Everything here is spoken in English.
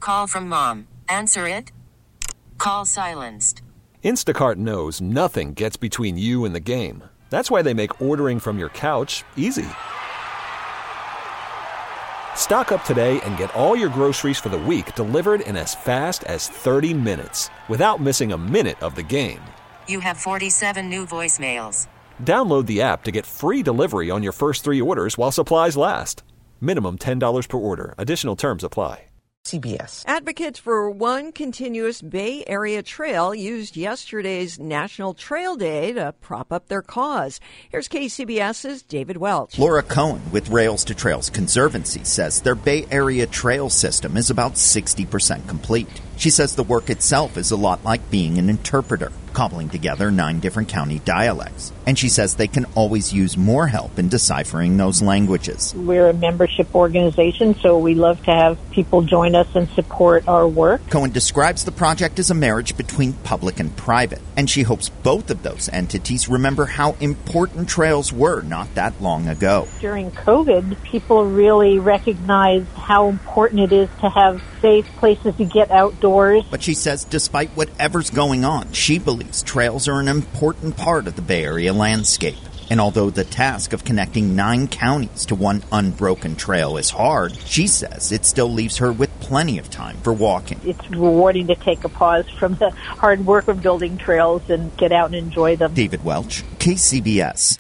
call from mom. Answer it. Call silenced. Instacart knows nothing gets between you and the game. That's why they make ordering from your couch easy. Stock up today and get all your groceries for the week delivered in as fast as 30 minutes without missing a minute of the game. You have 47 new voicemails. Download the app to get free delivery on your first 3 orders while supplies last. Minimum $10 per order. Additional terms apply. CBS. Advocates for one continuous Bay Area trail used yesterday's National Trail Day to prop up their cause. Here's KCBS's David Welch. Laura Cohen with Rails to Trails Conservancy says their Bay Area trail system is about 60% complete. She says the work itself is a lot like being an interpreter, cobbling together 9 different county dialects. And she says they can always use more help in deciphering those languages. We're a membership organization, so we love to have people join us and support our work. Cohen describes the project as a marriage between public and private, and she hopes both of those entities remember how important trails were not that long ago. During COVID, people really recognized how important it is to have safe places to get outdoors. But she says despite whatever's going on, she believes trails are an important part of the Bay Area landscape. And although the task of connecting 9 counties to one unbroken trail is hard, she says it still leaves her with plenty of time for walking. It's rewarding to take a pause from the hard work of building trails and get out and enjoy them. David Welch, KCBS.